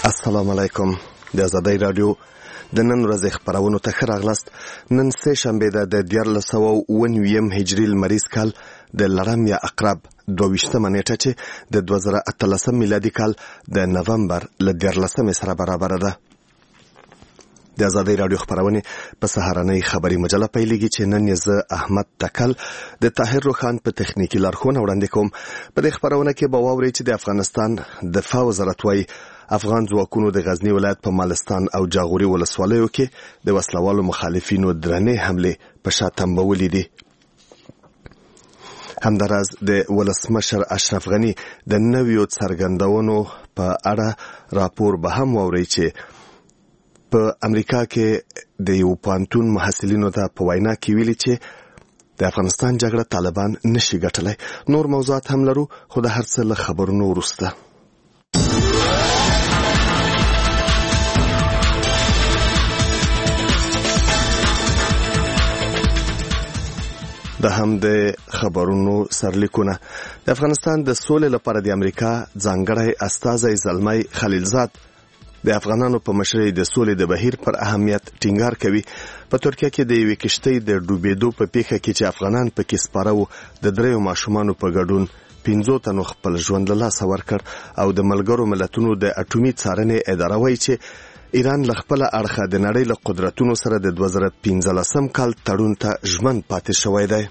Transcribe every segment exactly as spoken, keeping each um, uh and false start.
السلام علیکم. د آزادۍ رادیو د نن ورځې خبرونو ته ښه راغلاست. نن سه شنبه ده د دیارلس سوه اووه نوي هجري لمریز کال د لړم یا عقرب دوه ویشتمه نیټه چې د دوه زره اتلسم میلادي کال د نومبر له دیارلسمې سره برابره ده. د آزادۍ رادیو خبرونه په سهارنۍ خبري مجله پیلېږي چې نن یې زه احمد تکل د طاهر روخان په تخنیکی لارښوونه وړاندې کوم. په دې خبرونه کې به واورئ چې د افغانستان دفاع وزارت وايي افغان ځواکونو د غزنی ولایت په مالستان او جاغوري ولسوالیو کې د وسلوالو مخالفینو درنې حمله په شا تنبولې دي. همداراز د ولسمشر اشرف غنی د نویو څرګندونو په اړه راپور به هم واورئ چې په امریکا کې د یو پوهنتون محصلینو ته په وینا کې ویلي چې د افغانستان جګړه طالبان نشي ګټلای. نور موضوعات هم لرو خو د هر څه له خبرونو وروسته. د هم د خبرونو سرلیکونه. د افغانستان د سولې لپاره د امریکا ځانګړی استازی زلمی خلیلزاد د افغانانو په مشرۍ د سولې د بهیر پر اهمیت ټینګار کوي. په ترکیه کې د یوې کشتۍ د ډوبېدو په پیښه کې چې افغانان پکې سپاره وو د دریو ماشومانو په ګډون پنځو تنو خپل ژوند له لاسه ورکړ او د ملګرو ملتونو د اټومي څارنې اداره وایي چې ایران له خپله اړخه د نړۍ له قدرتونو سره د دوه زره پنځلسم کال تړون ته ژمن پاتې شوی دی.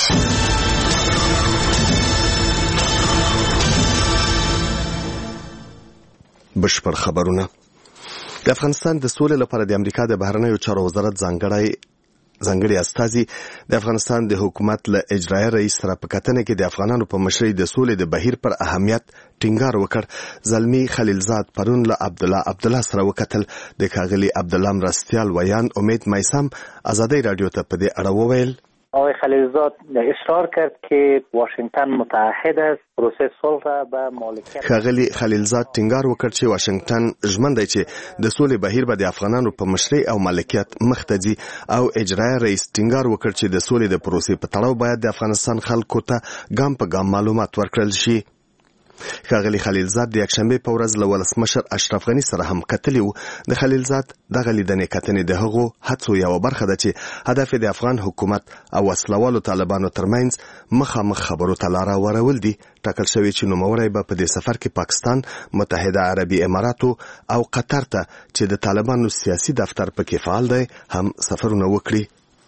بشپړ خبرونه. د افغانستان د سولې لپاره د امریکا د بهرنیو چارو وزارت ځانګړی ځانګړي استازي د افغانستان د حکومت له اجرایي رئیس سره په کتنه کې د افغانانو په مشرۍ د سولې د بهیر پر اهمیت ټینګار وکړ. زلمی خلیلزاد پرون له عبدالله عبدالله سره وکتل. د ښاغلي عبدالله مرستیال ویان امید میثم آزادۍ رادیو ته په دې اړه وویل. آقای خلیلزاد اصرار کرد که واشنگتن متحد است پروسه صلح را به مالکیت. ښاغلي خلیلزاد ټینګار وکړ چې واشنگتن ژمن دی چې د سولې بهیر به د افغانانو په مشرۍ او مالکیت مخته ځي او اجرایي رئیس ټینګار وکړ چې د سولې د پروسې په تړاو باید د افغانستان خلکو ته ګام په ګام معلومات ورکړل شي. ښاغلي خلیلزاد د یکشنبې په ورځ له ولسمشر اشرف غنی سره هم کتلی و. د خلیلزاد دغه لیدنې کتنې د هغو هڅو یوه برخه ده چې هدف د افغان حکومت او وسلوالو طالبانو ترمنځ مخامخ خبرو ته لاره ورول دي. ټاکل شوی چې نوموړی به په دې سفر کې پاکستان، متحده عربي اماراتو او قطر ته چې د طالبانو سیاسي دفتر پکې فعال دی هم سفرونه وکړي.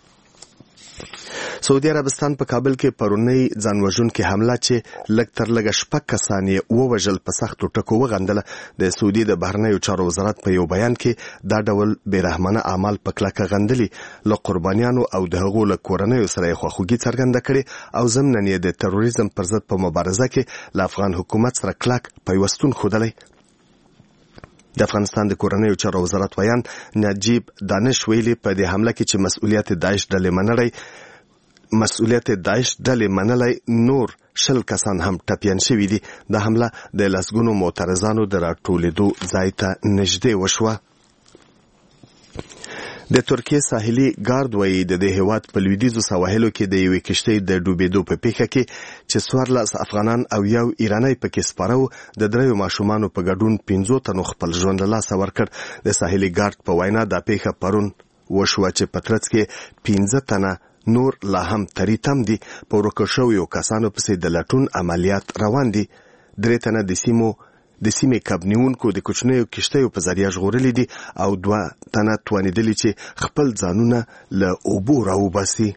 سعودي عربستان په کابل کې پرونی ځانوژونکې حمله چې لږ تر لږه شپږ کسان یې ووژل په سختو ټکو وغندله. د سعودي د بهرنیو چارو وزارت په یو بیان کې دا ډول بېرحمانه اعمال په کلکه غندلي. له قربانیانو او د هغو له کورنیو سره یې خواخوږي څرګنده کړې او ضمناً یې د تروریزم پر ضد په مبارزه کې له افغان حکومت سره کلک پیوستون ښودلی. د افغانستان د کورنیو چارو وزارت ویان نجیب دانش ویلي په دې حمله کې چې مسؤلیت داعش ډلې منلی مسؤلیت داعش ډلې منلی نور شل کسان هم ټپیان شوي دي. د حمله د لسګونو معترضانو د راټولېدو ځای ته نږدې وشوه. د ترکیې ساحلي ګارد وایي د دې هیواد په لویدیځو سواحلو کې د یوې کشتۍ د ډوبېدو په پیښه کې چې څوارلس افغانان او یو ایرانی پکې سپاره وو د دریو ماشومانو په ګډون پنځو تنو خپل ژوند له لاسه ورکړ. د ساحلي ګارد په وینا دا پیښه پرون وشوه چې په ترڅ کې پنځه تنه نور لا هم تری تم دي. په ورکو شویو کسانو پسې د لټون عملیات روان دي. درې تنه د سیمو د سیمې کبنیونکو د کوچنیو کشتیو په ذریعه ژغورلي دي او دوه تنه توانېدلي چې خپل ځانونه له اوبو راوباسي.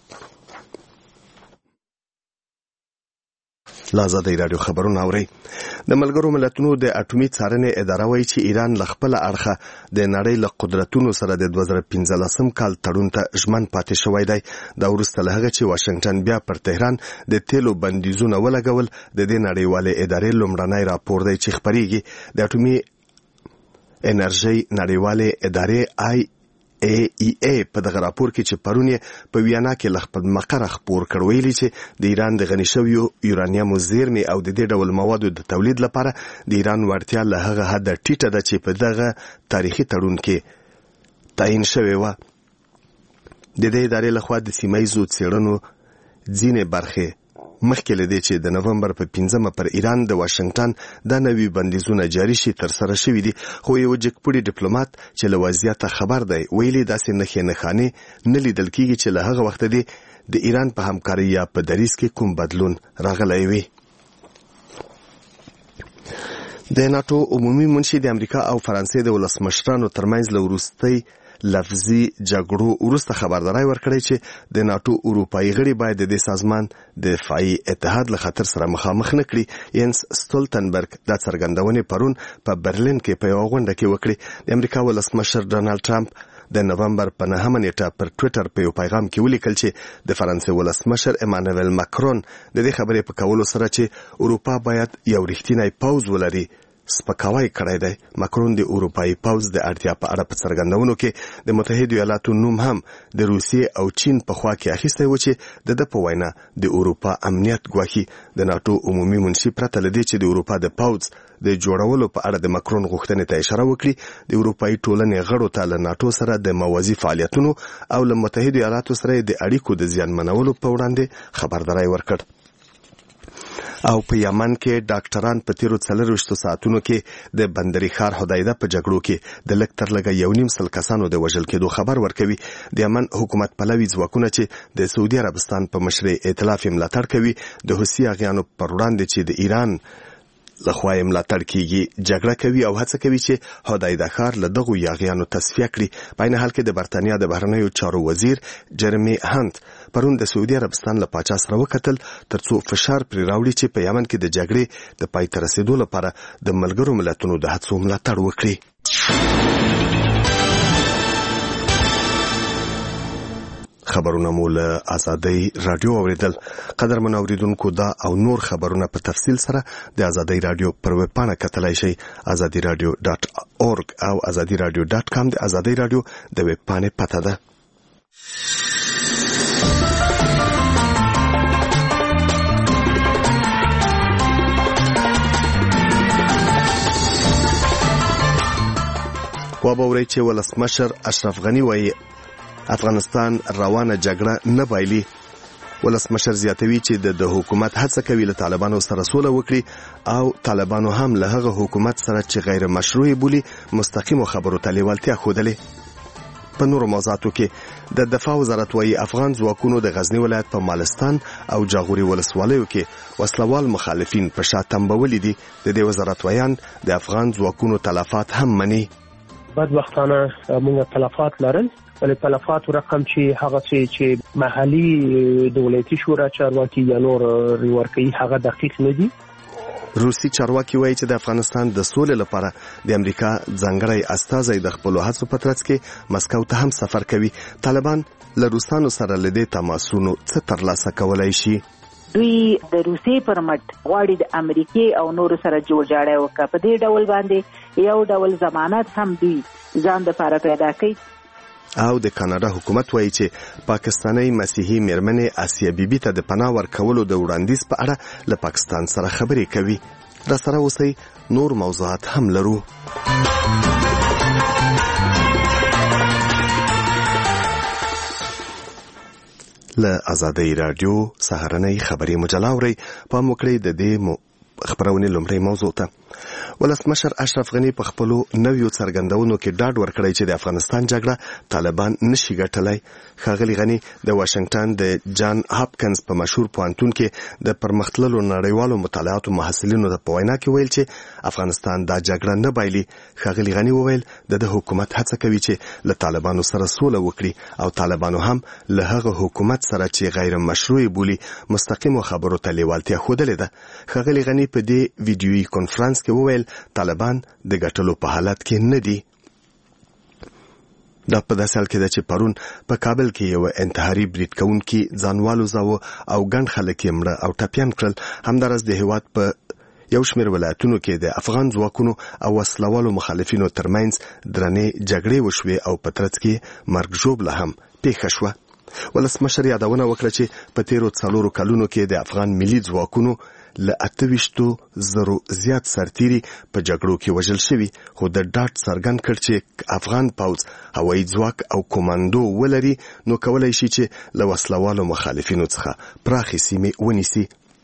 له آزادۍ رادیو خبرونه اورئ. د ملګرو ملتونو د اټومي څارنې اداره وایي چې ایران له خپله اړخه د نړۍ له قدرتونو سره د دوه زره پنځلسم کال تړون ته ژمن پاتې شوی دی. دا وروسته له هغه چې واشنګټن بیا پر تهران د تیلو بندیزونه ولګول. د دې نړیوالې ادارې لومړنی راپور دی چې خپریږي. د اټومي انرژۍ نړیوالې ادارې آی ای ای ای په دغه راپور کې چې پرون یې په ویانا کې له خپل مقره خپور کړ ویلي چې د ایران د غني شویو یورانیمو زیرمې او د دې ډول موادو د تولید لپاره د ایران وړتیا له هغه حده ټیټه ده چې په دغه تاریخي تړون کې تعیین شوې وه. د دې ادارې لخوا د سیمه ییزو څېړنو ځینې برخې مخکې له دې چې د نومبر په پنځمه پر ایران د واشنگټن د نوي بندیزونه جاري شي تر سره شوي دي، خو یو جګپوړي ډیپلوماټ چې له وضعیته خبر دی ویلي داسې نښې نښانې نه لیدل کېږي چې له هغه وخته دی د ایران په همکارۍ یا په دریځ کې کوم بدلون راغلی وي. د ناتو عمومي منشي د امریکا او فرانسې د ولسمشرانو ترمنځ له وروستۍ لفظي جګړو وروسته خبرداری ورکړی چې د ناتو اروپایي غړي باید د دې سازمان د دفاعي اتحاد له خطر سره مخامخ نه کړي. ینس ستولتنبرګ دا څرګندونې پرون په برلین کې په یوه غونډه کې وکړې. د امریکا ولسمشر ډونالد ټرمپ د نومبر په نهمه نیټه پر ټویټر په یو پیغام کې ولیکل چې د فرانسې ولسمشر امانوئل ماکرون د دې خبرې په کولو سره چې اروپا باید یو رښتینی پوځ ولري سپکاوی کړی دی. ماکرون د اروپایي پوځ د اړتیا په اړه په څرګندونو کې د متحدو ایالاتو نوم هم د روسیې او چین په خوا کې اخیستی و چې د ده په وینا د اروپا امنیت ګواښي. د ناتو عمومي منشي پرته له دې چې د اروپا د پوځ د جوړولو په اړه د ماکرون غوښتنې ته اشاره وکړي، د اروپایي ټولنې غړو ته له ناتو سره د موازي فعالیتونو او له متحدو ایالاتو سره د اړیکو د زیانمنولو په وړاندې خبرداری ورکړ. او په یمن کې ډاکټران په تیرو څلرویشتو ساعتونو کې د بندري ښار حدیده په جګړو کې د لږ تر لږه یو نیم سل کسانو د وژل کېدو خبر ورکوي. د یمن حکومت پلوي ځواکونه چې د سعودي عربستان په مشرۍ ائتلاف ملاتړ کوي د حوثي اغیانو پر وړاندې چې د ایران لخوا یې ملاتړ کیږي جګړه کوي او هڅه کوي چې حدیده ښار له دغو یاغیانو تصفیه کړي. په عین حال کې د برتانیا د بهرنیو چارو وزیر جرمی هانت پرون د سعودي عربستان له پاچا سره وکتل ترڅو فشار پرې راوړي چې په یمن کې د جګړې د پای ته رسیدو لپاره د ملګرو ملتونو د هڅو ملاتړ وکړي. خبرونه مو له آزادۍ رادیو اوریدل. قدرمن اوریدونکو دا او نور خبرونه په تفصیل سره د آزادۍ رادیو پر ویب پاڼه کتلای شئ آزادي رادیو ډاټ اورګ او آزادي رادیو ډاټ کام د آزادۍ رادیو د ویب پاڼې پته ده. وبوري چې ولسمشر اشرف غنی وایي افغانستان روانه جګړه نه بایلي. ولسمشر زیاتوي چې د حکومت هڅه کوي له طالبانو سره سوله وکړي او طالبانو هم له هغه حکومت سره چې غیر مشروع بولي مستقیم خبرو ته لیوالتیا ښودلې. په نورو موضوعاتو کې د دفاع وزارت وايي افغان ځواکونو د غزنی ولایت په مالستان او جاغوري ولسوالیو کې وسلوال مخالفین په شا تنبولي دي. د دې وزارت ویان د افغان ځواکونو تلفات هم مني. بدبختانه موږ تلفات لرل، ولې تلفات رقم چې هغه چې محلي دولتي شورا چارواکي یا نور ریورکي هغه دقیق نه دي. روسي چارواکي وایي چې د افغانستان د سولې لپاره د امریکا ځانګړی استازی د خپل هڅو په ترڅ کې مسکو ته هم سفر کوي. طالبان له روسانو سره لدې تماسونو څه ترلاسه کولای شي؟ دوی د روسي پر مټ غواړي د امریکای او نورو سره جوړ جاړی وکړي. په دې ډول باندې یو ډول ضمانت هم دوی ځان د لپاره پیدا کوي. او د کاناډا حکومت وایي چې پاکستاني مسیحي میرمنې آسیا بیبي ته د پناه ورکولو د وړاندیز په اړه له پاکستان سره خبرې کوي. را سره اوسئ نور موضوعات هم لرو. له آزادۍ رادیو سهارنۍ خبري مجله اورئ. پام وکړئ د دې خبرونه لومړی موضوع ته. ولسمشر اشرف غنی په خپل نویو څرګندونو کې ډاډ ورکړی چې د افغانستان جګړه طالبان نشي ګټلای. ښاغلي غنی د واشنگټن د جان هاپکنز په مشهور پوهنتون کې د پرمختللو نړیوالو مطالعاتو محصلینو ته په وینا کې ویل چې افغانستان دا جګړه نه بایلي. ښاغلي غنی وویل د حکومت هڅه کوي چې له طالبانو سره سوله وکړي او طالبانو هم له هغه حکومت سره چې غیر مشروع بولي مستقیم خبرو ته لیوالتیا ښودلې ده. ښاغلي غنی په دې ویډیویي کانفرنس کې وویل طالبان د ګټلو په حالت کې نه دي. دا په داسې حال کې ده چې پرون په کابل کې یو انتحاري برید کوونکي ځانوالو زاوه او ګڼ خلک یې مړه او ټپیان کړل. همداراز د هېواد په یو شمېر ولایتونو کې د افغان ځواکونو او وسلوالو مخالفینو ترمنځ درنې جګړې وشوې او په ترڅ کې مرګ ژوبله هم پیښه شوه. ولسمشر یادونه وکړه چې په تیرو څلورو کلونو کې د افغان ملي ځواکونو له اته ویشتو زرو زیات سرتیري په جګړو کې وژل شوي، خو د ډاډ څرګند کړ چې افغان پوځ هوایي ځواک او کمانډو ولري نو کولای شي چې له وسلوالو مخالفینو څخه پراخې سیمې ونیسي.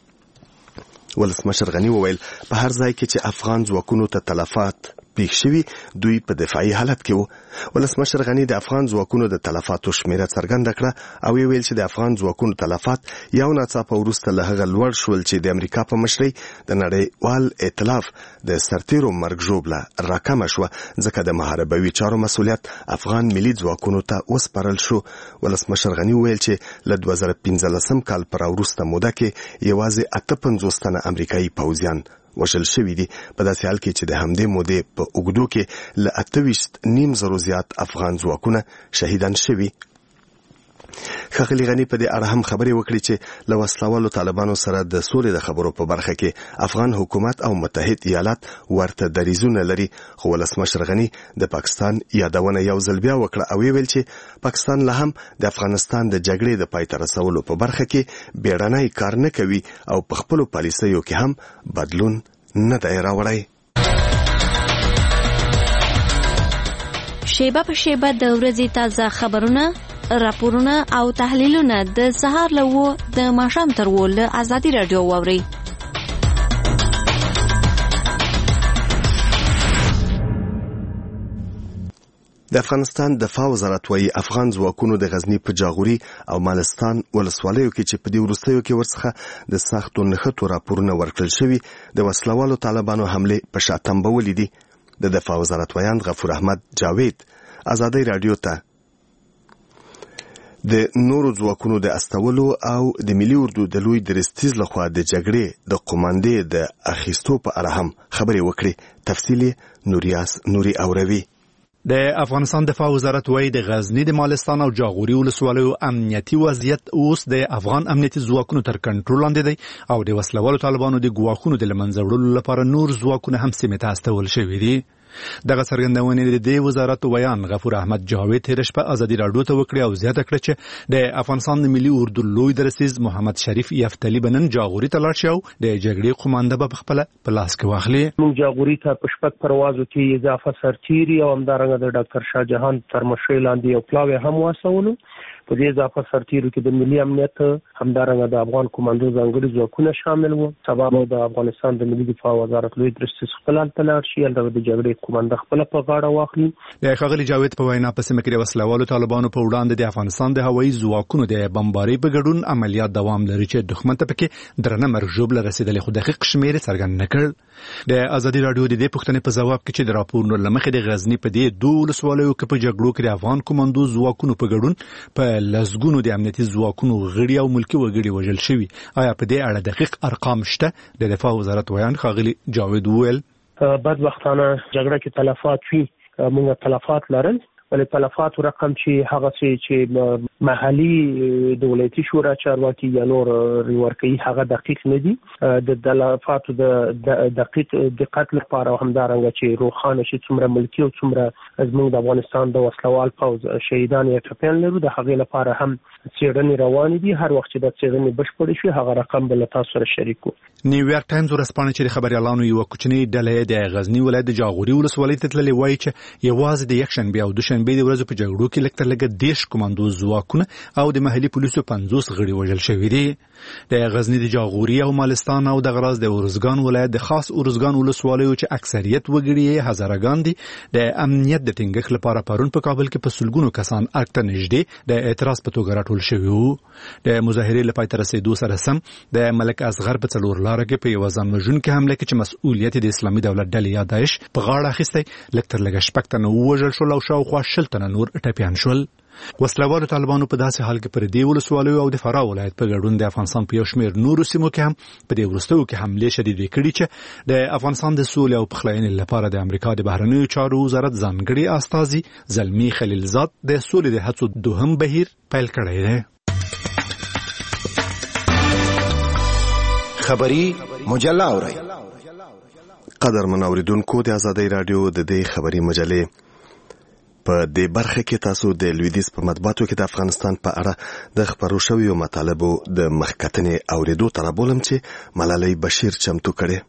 ولسمشر غنی وویل په هر ځای کې چې افغان ځواکونو ته تلفات پیښ شوي دوی په دفاعي حالت کې وو. ولسمشر غنی د افغان ځواکونو د تلفاتو شمیره څرګنده کړه او ویل چې د افغان ځواکونو تلفات یو ناڅاپه وروسته له هغه لوړ شول چې د امریکا په مشرۍ د نړیوال ائتلاف د سرتیرو مرګ ژوبله راکمه شوه ځکه د محاربوي چارو مسؤلیت افغان ملي ځواکونو ته وسپارل شو. ولسمشر غنی ویل چې له دوه زره پنځلسم کال پر وروسته موده کې یوازې اته پنځوس تنه امریکایي پوځیان وژل شوي دي په داسې حال کې چې د همدې مودې په اوږدو کې له اته ویشت نیم زرو زیات افغان ځواکونه شهیدان شوي. ښاغلي غني په دې اړه هم خبرې وکړې چې له وسلوالو طالبانو سره د سولې د خبرو په برخه کې افغان حکومت او متحد ایالات ورته دریځونه لري، خو ولسمشر غني د پاکستان یادونه یو ځل بیا وکړه او ویل چې پاکستان له هم د افغانستان د جګړې د پای ته رسولو په برخه کې بیړنی کار نه کوي او په خپلو پالیسیو کې هم بدلون نه دی راوړی. شیبه په شیبه د ورځې تازه خبرونه، راپورونه او تحلیلونه د سهار له وو د ماښام تر وو له ازادي رادیو واوري. د افغانستان دفاع وزارت وايي افغان ځواکونو د غزنی په جاغوري او مالستان ولسوالیو کې چې په دې وروستیو کې ورڅخه د سختو نښتو راپورونه ورکړل شوي د وسلوالو طالبانو حمله په شاتم بولې دي. د دفاع وزارت ویان غفور احمد جاوید ازادي رادیو ته د نورو ځواکونو د استولو او د ملي اردو د لوی درستیز لخوا د جګړې د قوماندې د اخیستو په اړه هم خبرې وکړي. تفصیلی نوریاس نوري اوروي. د افغانستان دفاع وزارت وايي د غزنی د مالستان او جاغوري ولسوالیو امنیتي وضعیت اوس د افغان امنیتي ځواکونو تر کنټرول لاندې دی او د وسلوالو طالبانو د ګواښونو د لمنځه وړلو لپاره نور ځواکونه هم سیمې ته استول شوي دي. دغه څرګندونې د دې وزارت ویان غفور احمد جاوید تیر شپه ازادي رادیو ته وکړي او زیاته کړه چې د افغانستان د ملي اردو لوی درسیز محمد شریف یفتلی بنن جاغوري ته لاړ شي او د جګړې قومانده به خپل په لاس کې واخلي. موږ جاغوري ته په شپږ پروازو کې اضافه سرتیري او همدارنګه د ډاکټر شاه جهان تر مشرۍ لاندې یو پلاوی هم واسولو. په دې اضافه سرتیرو کې د ملي امنیت همدارنګه د افغان کمانډو ځانګړي ځواکونه شامل وو. سبا نو د افغانستان د ملي دفاع وزارت لوی درسیز خپل تلاړ شي او د جګړې قومانده خپل په غاړه واخلي. د ښاغلي جاوید په وینا په سیمه کې د وسلوالو طالبانو په وړاندې د افغانستان د هوایي ځواکونو د بمبارۍ په ګډون عملیات دوام لري چې دښمن ته پکې درنه مرګ ژوبله رسیدلې، خو دقیق شمېرې څرګند نه کړ. د ازادي رادیو د دې پوښتنې په ځواب کې چې د راپورونو له مخې د غزنی په دې دوه ولسوالیو کې په جګړو کې د افغان کمانډو ځواکونو په ګډون په لسګونو د امنیتي ځواکونو غړي او ملکی وګړي وژل شوي، آیا په دې اړه دقیق ارقام شته؟ د دفاع وزارت ویان ښاغلي جاوید وویل بدبختانه جګړه کې تلفات وي، موږ تلفات لرل، ولې تلفات رقم چې هغه چې محلي دولتي شورا چارواکي یا نور ریورکي هغه دقیق نه دي. د تلفاتو د دقیق دقت لپاره همدارنګه چې روخانه شي څومره ملکی او څومره زموږ د افغانستان د وسلوال پوځ شهیدان یا ټپیان لرو، د هغې لپاره هم څېړنې روانې دي. هر وخت چې د څېړنې بشپړې شي هغه رقم به له تاسو سره شریکو. نیویارک ټایمز ورسپانه چې د خبریالانو یو کوچنی ډله د غزنی ولایت د جاغوري ولسوالۍ ته تللې وایي چې یوازې د یکشنبې او دوشنبې د ورځو په جګړو کې لږ تر لږه دېرش کمانډو ځواکونه او د محلي پولیسو پنځوس غړي وژل شوي دي. د غزنی د جاغوري او مالستان او د غراز د ارزګان ولایت د خاص ارزګان ولسوالیو چې اکثریت وګړي یې هزارهګان دي د امنیت د ټینګښت لپاره پرون په کابل کې په سلګونو کسان ارګ ته نږدې د اعتراض په توګه راټول شوي وو. د مظاهرې له پای ته رسېدو سره سم د ملک اصغر په څلور لاره کې په یوه ځانوژونکې حمله کې چې مسؤلیت د اسلامي دولت ډلې یا داعش په غاړه اخیستی، لږ تر لږه شپږ تنه ووژل شول او شاوخوا شل تنه نور ټپیان شول. وسلوالو طالبانو په داسې حال کې پر دې ولسوالیو او د فراه ولایت په ګډون د افغانستان په یو شمېر نورو سیمو کې هم په دې وروستیو کې حملې شدیدې کړي چې د افغانستان د سولې او پخلاینې لپاره د امریکا د بهرنیو چارو وزارت ځانګړي استازي زلمی خلیلزاد د سولې د هڅو دوهم بهیر پیل کړی دی. خبری مجله اورئ. قدرمن اوریدونکو د ازادي رادیو د دې خبری مجلې په دې برخه کې تاسو د لویدیز په مطبوعاتو کې د افغانستان په اړه د خبرو شویو مطالبو د مخکتنې اوریدو تر بولم چې ملالۍ بشیر چمتو کړي.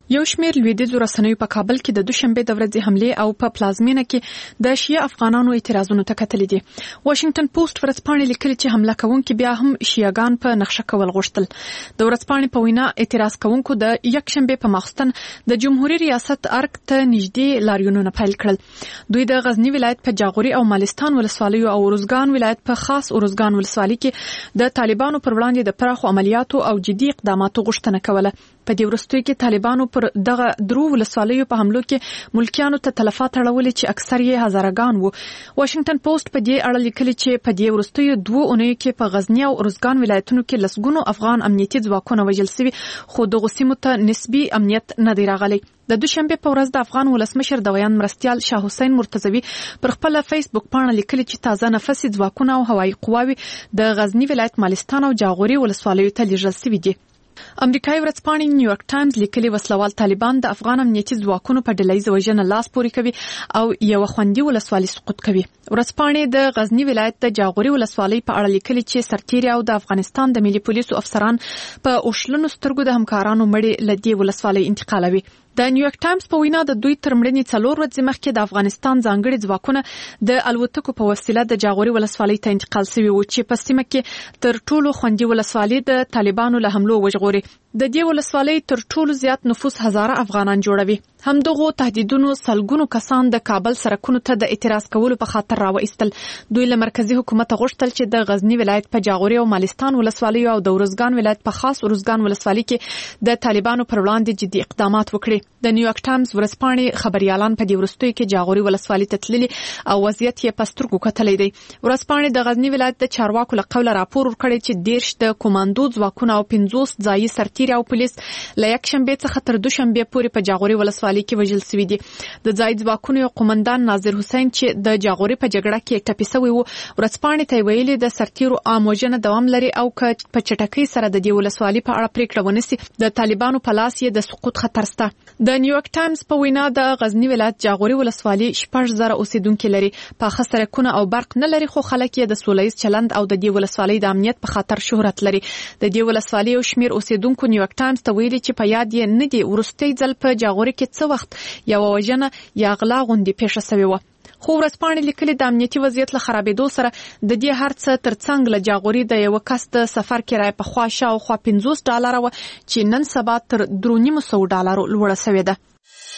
یو شمېر لویدیځو رسنیو په کابل کې د دوشنبه د ورځې حمله او په پلازمینه کې د شیعه افغانانو اعتراضونو ته کتلې دي. واشنگټن پوسټ ورځپاڼې لیکلي چې حمله کوونکي بیا هم شیعاګان په نقشه کول غوښتل. د ورځپاڼې په وینا اعتراض کوونکو د یکشنبه په ماخستن د جمهوریت ریاست ارګ ته نږدې لاریونونه پیل کړل. دوی د غزنی ولایت په جاغوري او مالستان ولسوالیو او ارزګان ولایت په خاص ارزګان ولسوالۍ کې د طالبانو پر وړاندې د پراخو عملیاتو او جدي اقداماتو غوښتنه کوله. په دې وروستیو کې طالبانو پر دغه درو ولسوالیو په حملو کې ملکیانو ته تلفات اړولې چې اکثر یې هزارهګان وو. واشنگټن پوسټ په دې اړه لیکلي چې په دې وروستیو دوه اونیو کې په غزنی او ارزګان ولایتونو کې لسګونو افغان امنیتي ځواکونه وژل شوي، خو دغه سیمو ته نسبی امنیت نه دی راغلی. د دوشنبه په ورځ د افغان ولسمشر د ویان مرستيال شاه حسین مرتضوی پر خپل فیسبوک باندې لیکلي چې تازه نفسي ځواکونه او هوایي قواوي د غزنی ولایت مالستان او جاغوري ولسوالیو ته لیږل شوي دي. امریکایي ورځپاڼې نیویارک ټایمز لیکلي وسلوال طالبان د افغان امنیتي ځواکونو په ډلهییزه وژنه لاس پورې کوي او یو خوندي ولسوالي سقوط کوي. ورځپاڼې د غزنی ولایت د جاغوري ولسوالۍ په اړه لیکلي چې سرتیري او د افغانستان د ملي پولیسو افسران په اوشلنو سترګو د همکارانو مړي لدی ولسوالۍ انتقالوي. د نیویارک ټایمز په وینا د دوی تر مړینې څلور ورځې مخکې د افغانستان ځانګړي ځواکونه د الوتکو په وسیله د جاغوري ولسوالۍ ته انتقال شوي وو چې په سیمه کې تر ټولو خوندي ولسوالۍ د طالبانو له حملو وژغوري. د دې ولسوالۍ تر ټولو زیات نفوس هزاره افغانان جوړوي. همدغه تهدیدونو سلګونو کسان د کابل سرکونو ته د اعتراض کولو په خاطر راوېستل. دوی له مرکزی حکومت غوښتل چې د غزنی ولایت په جاغوري او مالستان ولسوالیو او د ارزګان ولایت په خاص ارزګان ولسوالۍ کې د طالبانو پر وړاندې جدي اقدامات وکړي. د نیویارک ټایمز ورځپاڼې خبريالان په دې وروستیو کې جاغوري ولسوالۍ ته تللي او وضعیت یې په سترګو کتلی دی. ورځپاڼې د غزنی ولایت د چارواکو له قوله راپور ورکړی چې دیرش د کوماندو ځواکونه او پنځوس ځایي سرتیري او پولیس له یکشنبه څخه تر دوشنبه پورې په جاغوري ولسوالۍ کې وژل شوي دي. د ځایي ځواکونو یو قومندان ناظر حسین چې د جاغوري په جګړه کې ټپي شوی وو ورځپاڼې ته ویلي د سرتیرو اموجنه دوام لري او که په چټکۍ سره د دې ولسوالۍ په اړه پریکړه ونیسي د طالبانو په لاس یې د سقوط خطر شته. د نیویارک ټایمز په وینا د غزنی ولایت جاغوري ولسوالۍ شپږ زره اوسیدونکو لري، په خسرکونه او برق نه لري، خو خلک یې د سولهییز چلند او د دې ولسوالۍ د امنیت په خاطر شهرت لري. د دې ولسوالۍ او شمیر اوسیدونکو نیویارک ټایمز ته ویلي چې په یاد یې نه دی ورستۍ ځل په جاغوري کې څه وخت یو وژنه یا غلا غونډې پیښه شوې و. خو ورځپاڼې لیکلي د امنیتي وضعیت له خرابېدو سره د دې هر څه ترڅنګ له جاغوري د یو کس د سفر کرایه په خوا شاوخوا پنځوس ډالره وه چې نن سبا تر درې نیم سوه ډالرو لوړه شوې ده.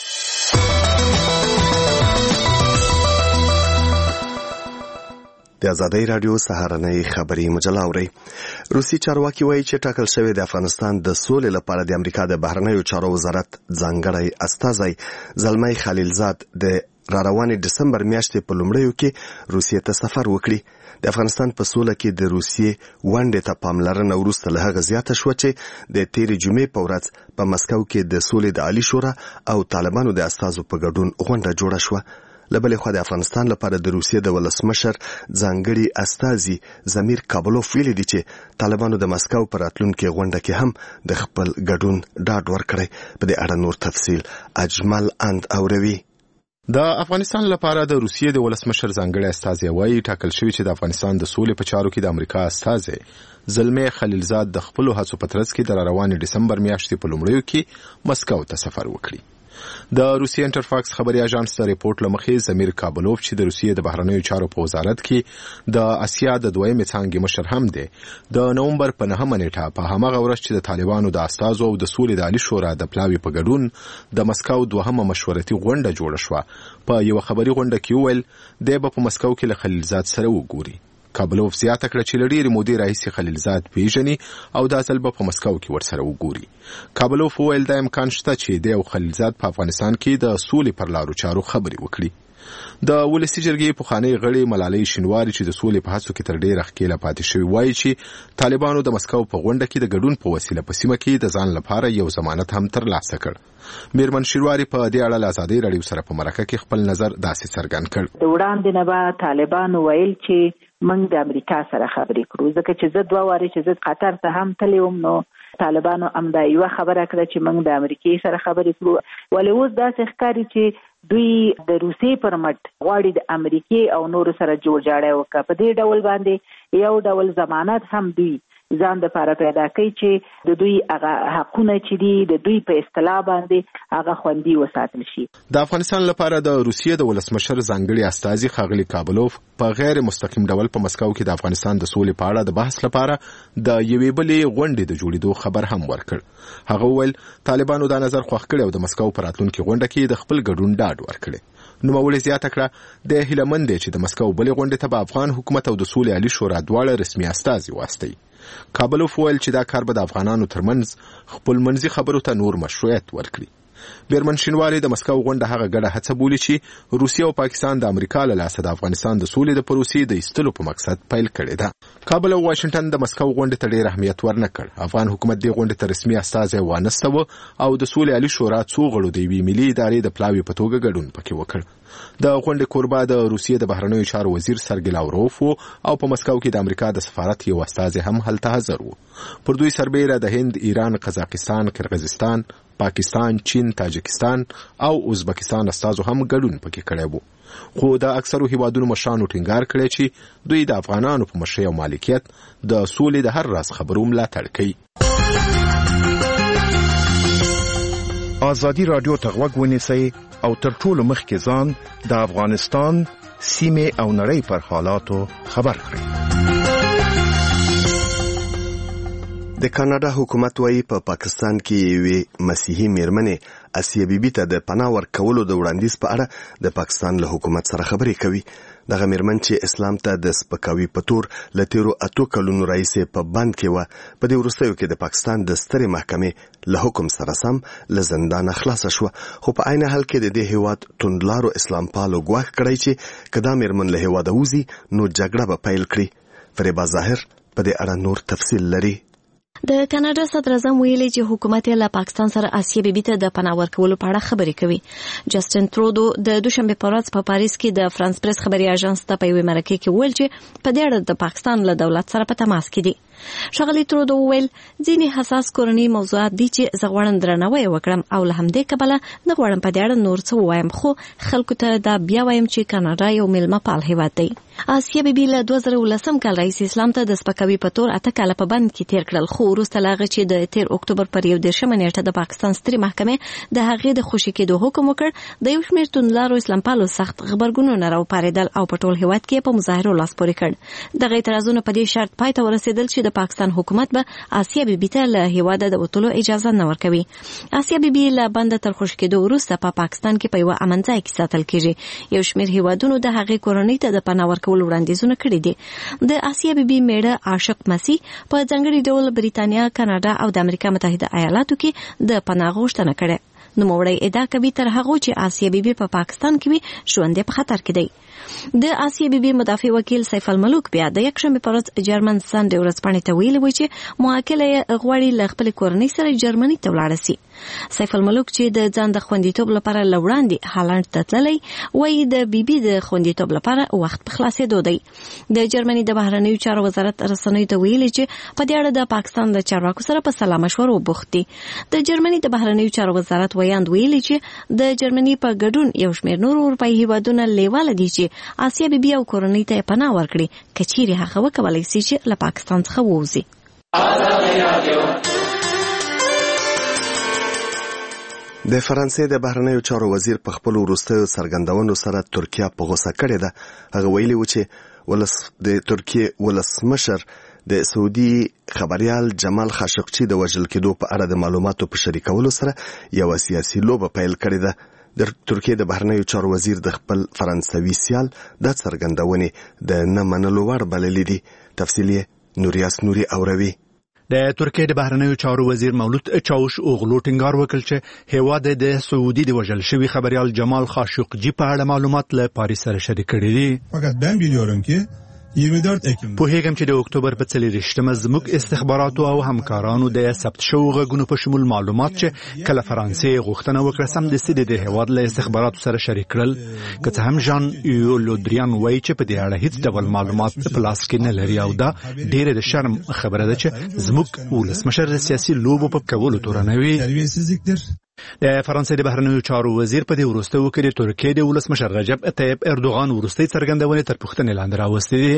د ازادۍ رادیو سهارنۍ خبری مجله اوري. روسي چارواکي وایي چې ټاکل شوی د افغانستان د سولې لپاره د امریکا د بهرنیو چارو وزارت ځانګړی استازی زلمي خلیلزاد د راروانې ډسمبر میاشتې په لومړیو کې روسیې ته سفر وکړي. د افغانستان په سوله کې د روسیې ونډې ته پاملرنه وروسته له هغه زیاته شوه چې د تیرې جمعې په ورځ په مسکو کې د سولې د عالی شورا او طالبانو د استازو په ګډون غونډه جوړه شوه. لبلې خو د افغانستان لپاره د روسیې د ولسمشر ځانګړي استازي زمیر کابلوف ویلي دي چې طالبانو د مسکو پر راتلونکي غونډه کې هم د خپل ګډون ډاډ ورکړی. په دې اړه نور تفصیل اجمل اند اوروي. د افغانستان لپاره د روسیې د ولسمشر ځانګړي استازي وایي ټاکل شوی چې د افغانستان د سولې په چارو کې د امریکا استازي زلمي خلیلزاد د خپل هڅو په ترڅ کې د روانې ډسمبر میاشتې په لومړیو کې مسکو ته سفر وکړي. د روسیې انټرفاکس خبري اژانس د ریپورت لمخې زمیر کابلوف چې د روسیې د بهرنیو چارو په وزارت کې د اسیا د دویمې څانګې مشر هم دی د نومبر په نهمه نیټه په همغه ورځ چې د طالبانو د استازو او د سولې د عالی شورا د پلاوي په ګډون د مسکو دوهمه مشورتي غونډه جوړه شوه. په یو خبري غونډه کې ویل دی به په مسکو کې له خلیلزاد سره وګوري. کابلوف زیاته کړه چې لړېرې مودې راهیسې خلیلزاد پیژني او دا ځل به په مسکو کې ورسره وګوري. کابلوف ویل دا امکان شته چې دی او خلیلزاد په افغانستان کې د سولې پر لارو چارو خبرې وکړي. د ولسی جرګې پخوانی غړي ملالۍ شینواری چې د سولې په هڅو کې تر ډېره ښکېله پاتې شوی وایي چې طالبانو د مسکو په غونډه کې د ګډون په وسیله په سیمه کې د ځان لپاره یو ضمانت هم ترلاسه کړ. میرمن شینواری په دې اړه له ازادۍ رادیو سره په مرکه کې خپل نظر داسې څرګند کړ. د وړاندې نه به طالبانو ویل چې موږ د امریکا سره خبرې کړو، ځکه چې زه دوه وارې چې زه قطر ته هم تللی وم نو طالبانو همدا یوه خبره کړه چې موږ د امریکې سره خبرې کړو. ولې اوس داسې ښکاري چې دوی د روسیې پر مټ غواړي د امریکې او نورو سره جوړ جاړی وکړه. په دې ډول باندې یو ډول ضمانت هم دوی ځان د لپاره پیدا کوي چې د دوی هغه حقونه چې دي د دوی په اصطلاح باندې هغه خوندي وساتل شي. د افغانستان لپاره د روسیې د ولسمشر ځانګړي استازي ښاغلي کابلوف په غیر مستقیم ډول په مسکو کې د افغانستان د سولې په اړه د بحث لپاره د یوې بلې غونډې د جوړېدو خبر هم ورکړ. هغه وویل طالبانو دا نظر خوښ کړی او د مسکو په راتلونکي غونډه کې د خپل ګډون ډاډ ورکړی. نوموړي زیاته کړه د هیله مند دی چې د مسکو بلې غونډې ته به افغان حکومت او د سولې عالي شورا دواړه رسمي استازي واستوي. کابلوف وویل چې دا کار به د افغانانو ترمنځ خپلمنځي خبرو ته نور مشروعیت ورکړي. بیرمن شینواری د مسکو غونډه هغه ګډه هڅه بولي چې روسیه او پاکستان د امریکا له لاسه د افغانستان د سولې د پروسې د ایستلو په مقصد پیل کړې ده. کابل او واشنگټن د مسکو غونډې ته ډېر اهمیت ورنکړ. افغان حکومت دې غونډې ته رسمي استازی وانستوه او د سولې عالي شورا څو غړو د یوې ملي ادارې د پلاوي په توګه ګډون پکې وکړ. د غونډې کوربه د روسیې د بهرنیو چارو وزیر سرګی لاوروف او په مسکو کې د امریکا د سفارت یو استازی هم هلته حاضر وو. پر دوی سربېره د هند، ایران، قزاقستان، قرغیزستان، پاکستان، چین، تاجکستان او ازبکستان استازو هم ګډون پکې کړی وو. خو د اکثرو هیوادونو مشرانو ټینګار کړی چې دوی د افغانانو په مشرۍ او مالکیت د سولې د هر راز خبرو ملاتړ کوي. ازادي رادیو ته غوږ ونیسئ او تر ټولو مخکې ځان د افغانستان سیمې او نړۍ پر حالاتو خبر کړئ. د کاناډا حکومت وايي په پاکستان کې یوې مسیحي میرمنې اسیه بیبي ته د پناه ورکولو د وړاندیز په اړه د پاکستان له حکومت سره خبرې کوي. دغه میرمن چې اسلام ته د سپکاوي په تور له تیرو اتو کلونو راهیسې په بند کې وه، په دې وروستیو کې د پاکستان د سترې محکمې له حکم سره سم له زندانه خلاصه شوه. خو په عین حال کې د دې هیواد توندلارو اسلام پالو ګواښ کړی چې که دا میرمن له هیواده وځي نو جګړه به پیل کړي. فریبا ظاهر په دې اړه نور تفصیل لري. د کاناډا صدر اعظم ویلي چې حکومت یې له پاکستان سره اسیه بیبي ته د پناه ورکولو په اړه خبرې کوي. جسټن ترودو د دوشنبه په ورځ په پاریس کې د فرانس پریس خبري اژانس ته په یوه مرکه کې ویل چې په دې اړه د پاکستان له دولت سره په تماس کې دي. ښاغلي ترودو ویل ځینې حساس کورنۍ موضوعات دي چې زه غواړم درناوی وکړم او له همدې کبله نه غواړم په دې اړه نور څه ووایم، خو خلکو ته دا بیا وایم چې کاناډا یو میلمه پال هیواد دی. اسیه بیبي له دوه زره ولسم کال راهیسې اسلام ته د سپکاوي په تور اته کاله په بند کې تیر کړل، خو وروسته له هغه چې د تیر اکتوبر پر یو دېرشمه نیټه د پاکستان سترې محکمې د هغې د خوشي کېدو حکم وکړ، د یو شمېر توندلارو اسلام پالو سخت غبرګونونه راوپارېدل او په ټول هیواد کې په مظاهرو لاس پورې کړ. دغه اعتراضونه په دې شرط پای ته ورسېدل چې د پاکستان حکومت به اسیه بیبي ته له هیواده د وتلو اجازه نه ورکوي. اسیه بیبي له بنده تر خوشي کېدو وروسته په پاکستان کې په یوه امن ځای کې ساتل کېږي. یو شمېر هیوادونو د هغې کورنۍ ته د پناه ورکولو وړاندیزونه کړي دي. د اسیه بیبي میړه عاشق مسیح په ځانګړي ډول بریتانیا، کاناډا او د امریکا متحده ایالاتو کې د پناه غوښتنه کړې. نوموړی ادعا کوي تر هغه چې اسیه بیبي په پاکستان کې وي ژوند په خطر کې دی. د اسیه بیبي مدافع وکیل سیف الملوک بیا د یکشنبه په ورځ جرمن سانډې ورځپاڼې ته ویلي و چې موکل یې غواړي له خپلې کورنۍ سره جرمني ته ولاړه سي. سیف الملوک چې د ځان د خوندیتوب لپاره له وړاندې هالند ته تللی وایي د بیبي د خوندیتوب لپاره وخت په خلاصېدو دی. د جرمني د بهرنیو چارو وزارت رسنیو ته ویلي چې په دې اړه د پاکستان د چارواکو سره په سلا مشورو بوخت دي. د جرمني د بهرنیو چارو وزارت ویاند ویلي چې د جرمني په ګډون یو شمېر نور اروپایي هیوادونه لیواله دي چې اسیه بیبي او کورنۍ ته پناه ورکړي که چیرې هغه وکولی سي چې له پاکستان څخه ووځي. د فرانسې د بهرنیو چارو وزیر په خپل وروستیو څرګندونو سره ترکیه په غوسه کړې ده. هغه ویلي و چې ولس د ترکیې ولسمشر د سعودي خبريال جمال خاشقچي د وژل کېدو په اړه د معلوماتو په شریکولو سره یو سیاسي لوبه پیل کړې ده. د ترکیې د بهرنیو چارو وزیر د خپل فرانسوي سیال د څرګندونې د نه منلو وړ بللې دي. تفصیل یې نوریاس نوري اوروي. د ترکیې د بهرنیو چارو وزیر مولود چاوش اوغلو ټینګار وکړ چې هیواد د سعودي د وژل شوی خبريال جمال خاشقچي په اړه معلومات له پاریس سره شریک کړي دي. فقط ben biliyorum ki په هیګم چې د اکتوبر په څلېرویشتمه زموږ استخباراتو او همکارانو د ثبت شوو غږونو په شمول معلومات چې کله فرانسې غوښتنه وکړه سمدستي د هیواد له استخباراتو سره شریک کړل. که څه هم ژان یولودریان وایي چې په دې اړه هیڅ ډول معلومات په لاس کې نه لري او دا ډېره د شرم خبره ده چې زموږ ولسمشر د سیاسي لوبو په کولو تورنوي. د فرانسې د بهرنیو چارو وزیر په دې وروستیو کې د ترکیې د ولسمشر رجب طیب اردوغان وروستۍ څرګندونې تر پوښتنې لاندې راوستې دي.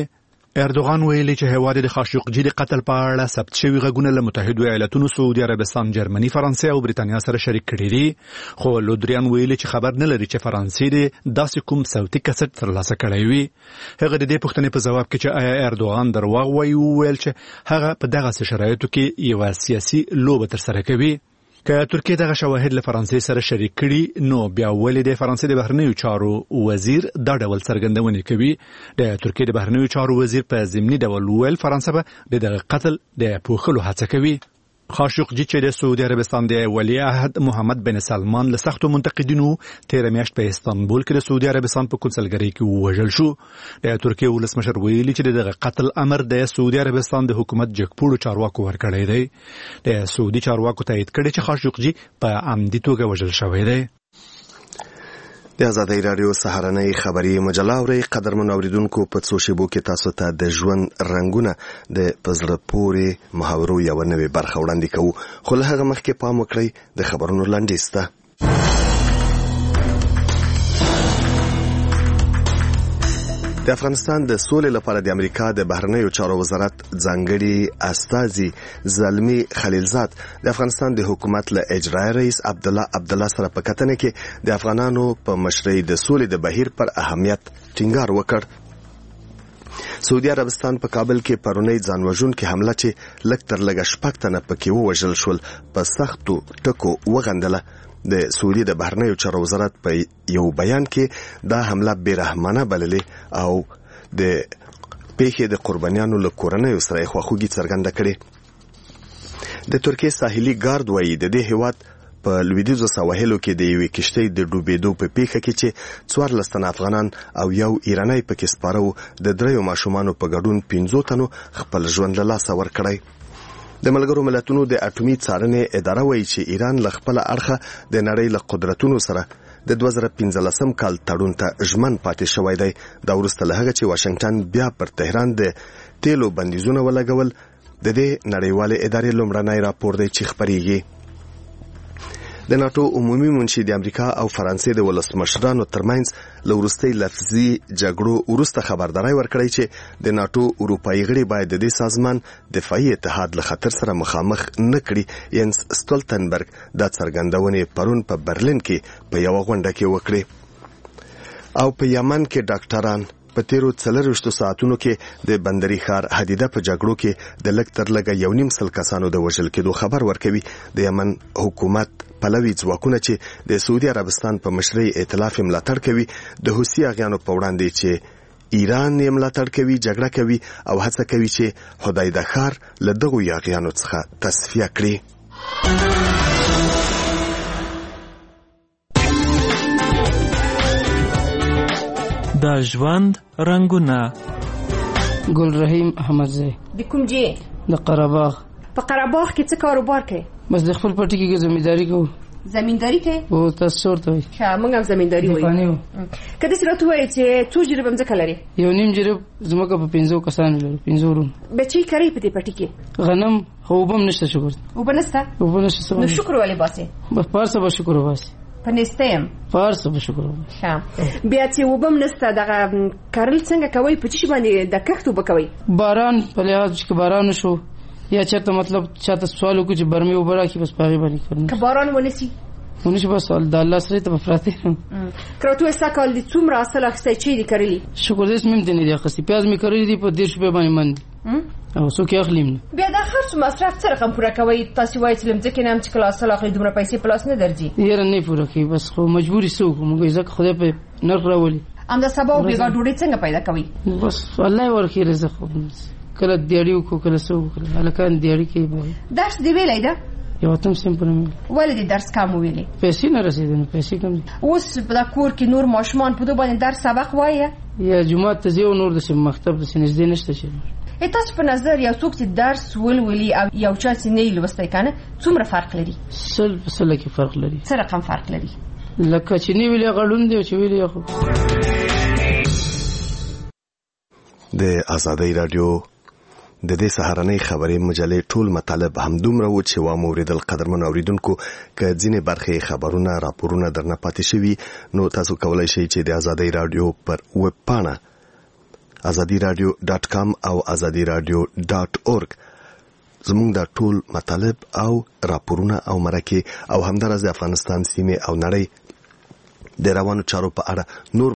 اردوغان ویلي چې هیواد د خاشقجي د قتل په اړه ثبت شوی غږونه له متحده ایالاتونو، سعودي عربستان، جرمني، فرانسې او بریتانیا سره شریک کړي دي. خو لودریان ویلي چې خبر نه لري چې فرانسې د داسې کوم صوتي کسټ ترلاسه کړی وي. هغه د دې پوښتنې په جواب کې چې آیا اردوغان درواغ وایي وویل چې هغه په دغه شرایطو کې یو سیاسي لوبه ترسره کوي. که ترکیه دغه شواهد له فرانسې سره شریک کړي نو بیا ولې د فرانسې د بهرنیو چارو وزیر دا ډول څرګندونه کوي؟ د ترکیه د بهرنیو چارو وزیر په ضمني ډول ویل فرانسه به د دغه قتل د پوښلو هڅه کوي. خاشقجي چې د سعودي عربستان د ولی عهد محمد بن سلمان له سختو منتقدینو تیر میاشت په استانبول کې د سعودي عربستان په کنسلګرۍ کې ووژل شو. د ترکیه ولسمشر ویلي چې دغه قتل امر د سعودي عربستان د حکومت جګپوړو چارواکو ورکړی دی. د سعودي چارواکو تایید کړي چې خاشقجي په عمدي توګه وژل شوی دی. د آزادۍ راډیو سهارنۍ خبري مجله اوري. قدرمن اوریدونکو، په څو شیبو کې تاسو ته د ژوند رنگونه د پزړه پورې محاورو یو نوې برخه وړاندې کوو، خو له هغه مخکې پام وکړئ د خبرونو لنډیز ته. د افغانستان د سولې لپاره د امریکا د بهرنیو چارو وزارت ځانګړي استازي زلمی خلیلزاد د افغانستان د حکومت له اجرایي رئیس عبدالله عبدالله سره په کتنه کې د افغانانو په مشرۍ د سولې د بهیر پر اهمیت ټینګار وکړ. سعودي عربستان په کابل کې پرونی ځانوژونکې حمله چې لږ تر لږه شپږ تنه پکې ووژل شول په سختو ټکو وغندله. د سعودي د بهرنیو چارو وزارت په یو بیان کې دا حمله بیرحمانه بللې او د پیښې د قربانیانو له کورنیو سره خواخوږي څرګنده کړې. د ترکیې ساحلي ګارد وایي د دې هیواد په لویدیځو سواحلو کې د یوې کشتۍ د ډوبېدو په پیښه کې چې څوارلس تنه افغانان او یو ایرانی پکې سپاره وو، د دریو ماشومانو په ګډون پنځو تنو خپل ژوند له لاسه ورکړی. د ملګرو ملتونو د اټومي څارنې اداره وایي چې ایران له خپل اړخه د نړۍ له قدرتونو سره د دوه زره پنځلسم کال تړون ته ژمن پاتې شوی دی. دا وروسته له هغه چې واشنگټن بیا پر تهران د تیلو بندیزونه ولګول. د دې نړیوالې ادارې لومړنی راپور دی چې خپریږي. د ناتو عمومي منشي د امریکا او فرانسې د ولسمشرانو ترمنځ له وروستۍ لفظي جګړو وروسته خبرداری ورکړی چې د ناتو اروپایي غړي باید د دې سازمان دفاعي اتحاد له خطر سره مخامخ نه کړي. ینس ستولتنبرګ دا څرګندونې پرون په برلین کې په یوه غونډه کې وکړې. او په یمن کې ډاکټران په تیرو څلرویشتو ساعتونو کې د بندري ښار حدیده په جګړو کې د لږ تر لږه یو نیم سل کسانو د وژل کېدو خبر ورکوي. د یمن حکومت پلوي ځواکونه چې د سعودي عربستان په مشرۍ ائتلاف ملاتړ کوي د حوثي اغیانو په وړاندې چې ایران یې ملاتړ کوي جګړه کوي او هڅه کوي چې حدیده ښار له دغو اغیانو څخه تصفیه کړي. د ژوند رنگونه. ګل رحیم احمدزی. د کوم ځای؟ د قره‌باغ. په قره‌باغ کې څه کاروبار کوي؟ بس د خپل پټي کې زمینداری کوو. زمینداری کوي؟ او تاسو ورته وایي. ښه، موږ هم زمینداری وایو. کله چې راته وایي چې څو جریب ځمکه لري؟ یو نیم جریب ځمکه په پنځو کسانو لري، پنځو ورونو. بچی کوي په دې پټي کې؟ غنم خو وبم نشته. شکر وبم نشته؟ وبم نشته. نو شکر ولې باسي؟ بس پارسه به شکر وباسي. پنيستم پارسه به شکر وباسي. ښه، بیا چې وبم نشته دغه کارل څنګه کوي؟ په چی باندې د کښتو بکوي؟ باران په لحاظ چې باران شو یا چاته مطلب چاته سوال وکړي چې برمي وبرا کی بس پاغي باندې کړنه. که باران ونسی ونشي بس د الله سره ته بفراته. کراته ساکال د څومره اصل اخستای چي دي کړلی؟ شکر دې سمم دي نه خسي پیاز می کړی دي په دې شپه باندې مند. او څو کې اخلیم. بیا د خرڅ مصرف څه رقم پوره کوي؟ تاسو وایي چې لمځکه نام چې کلاس اصل اخلي دومره پیسې پلاس نه درځي. یاره نه پوره کوي بس خو مجبوري سو موږ ځکه خدای په نرخ راولي. ام د سبا او بیګا ډوډۍ څنګه پیدا کوي؟ بس الله ورخي رزق کله دیاړي کو کله سو کله الکان دیاړي کې به درس دی ویلای دا یو تم سیمپل مې ولې درس کم ویلې؟ پیسې نه رسیدنه، پیسې کم. اوس په کور کې نور ماشومان په دوه باندې درس سبق وایي یا جمعه ته یو نور د مکتب د سنځدې نشته شي. تاسو په نظر یو څوک چې درس ولولي او یو چا چې نه لوستای کنه څومره فرق لري؟ سل په سل کې فرق لري. څه رقم فرق لري؟ لکه چې نه ویلې غړون دی چې ویلې خو. د آزادۍ رادیو د دې سهارنۍ خبرې مجلې ټول مطالب همدومره و چې وا موریدل قدرمن اوریدونکو که ځینې برخې خبرونه راپورونه درنه پاتې شوي نو تاسو کولای شئ چې د آزادۍ رادیو پر ویب پاڼه azadi radio ډاټ کام او azadi radio ډاټ اورګ زموږ د ټول مطالب او راپورونه او مرکه او همدارس د افغانستان سیمه او نړۍ د روانو چارو په اړه نور